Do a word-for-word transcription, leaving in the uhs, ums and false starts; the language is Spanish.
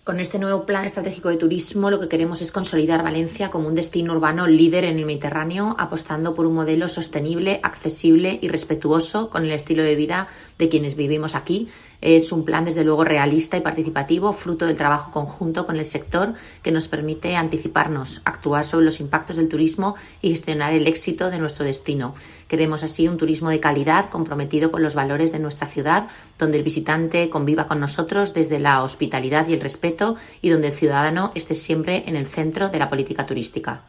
Con este nuevo plan estratégico de turismo lo que queremos es consolidar Valencia como un destino urbano líder en el Mediterráneo, apostando por un modelo sostenible, accesible y respetuoso con el estilo de vida de quienes vivimos aquí. Es un plan desde luego realista y participativo, fruto del trabajo conjunto con el sector que nos permite anticiparnos, actuar sobre los impactos del turismo y gestionar el éxito de nuestro destino. Queremos así un turismo de calidad comprometido con los valores de nuestra ciudad, donde el visitante conviva con nosotros desde la hospitalidad y el respeto y donde el ciudadano esté siempre en el centro de la política turística.